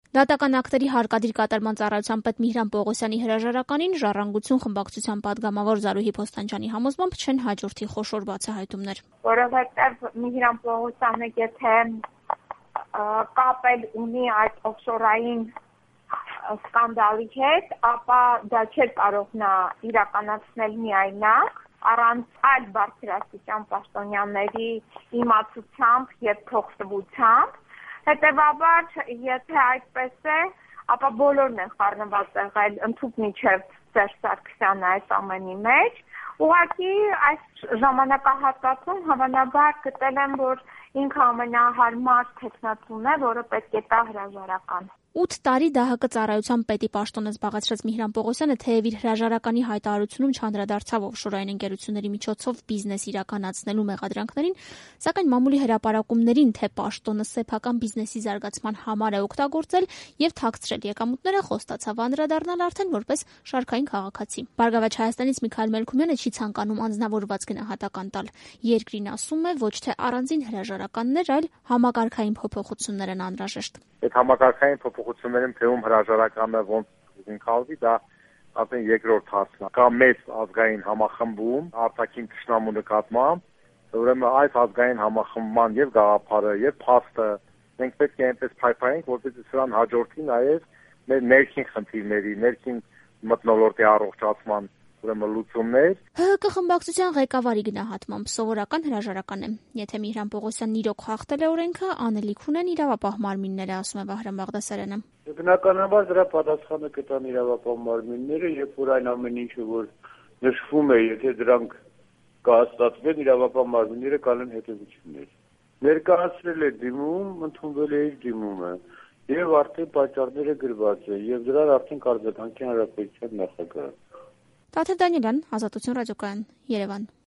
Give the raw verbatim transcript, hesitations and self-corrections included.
Դատական ակտերի հարկադիր կատարման ծառայության պետ Միհրան Պողոսյանի հրաժարականին «Ժառանգություն» խմբակցության պատգամավոր Զարուհի Փոստանջյանի համոզմամբ չեն հաջորդի խոշոր բացահայտումներ։ Որովհետև Միհրան Պողոսյանը եթե կապել ունի այդ օֆշորային սկանդալի հետ, ապա դա չէր կարող նա իրականացնել միայնակ, առանց այլ բարձրաստիճան պաշտոնյաների իմացությամբ և թողտվությամբ։ Հետևաբար, եթե այդպես է, ապա բոլորն են խառնված եղել ընդհուպ մինչև Սերժ Սարգսյանը այս ամենի մեջ։ Ուղղակի այս ժամանակահատվածում հավանաբար գտել եմ, որ ինքը ամենահարմար թեկնածուն է, որը պետք է տա հրաժարական։ ութ տարի ԴՀԿ ծառայության պետի պաշտոնը զբաղեցրած Միհրան Պողոսյանը թեև իր հրաժարականի հայտարարությունում չանդրադարձավ օֆշորային ընկերությունների միջոցով բիզնես իրականացնելու մեղադրանքներին, սակայն մամուլի հրապարակումներին, թե պաշտոնը սեփական բիզնեսի զարգացման համար է օգտագործել եւ թաքցրել եկամուտները, խոստացավ անդրադառնալ արդեն որպես շարքային քաղաքացի։ Բարգավաճ Հայաստանից Միքայել Մելքումյանը չի ցանկանում անձնավորված գնահատական տալ։ Երկրին ասում է, ոչ թե առանձին հրաժարականներ, այլ համակարգային փոփոխություններ են անհրաժեշտ։ Այդ համակարգային փոփոխություններին թեում հրաժարականը ոնց ընկալվի, դա ասեն երկրորդ հարցն է։ Կա մեծ ազգային համախմբում արտաքին թշնամու նկատմամբ, ուրեմն այս ազգային համախմբման եւ գաղափարը եւ փաստը մենք պետք է այնպես փայփայենք, որպեսզի սրան հաջորդի նաեւ մեր ներքին խնդիրների, ներքին մթնոլորտի առողջացման ուրեմն լուծումներ։ ՀՀԿ խմբակցության ղեկավարի գնահատմամբ սովորական հրաժարական է։ Եթե Միհրան Պողոսյանն իրոք խախտել է օրենքը, անելիք ունեն իրավապահ մարմինները, ասում է Վահրամ Բաղդասարյանը։ Բնականաբար դրա պատասխանը կտան իրավապահ մարմինները, երբ որ այն ամեն ինչը որ նշվում է, եթե դրանք կհաստատվեն, իրավապահ մարմինները կանեն հետևություններ։ Ներկայացրել է դիմում, ընդունվել է իր դիմումը, եւ արդեն պատճառները գրված է, եւ դրան արդեն կարձականքի հանրապետության նախագահ։ Տաթև Դանիելյան, Ազատություն ռադիոկայան, Երևան։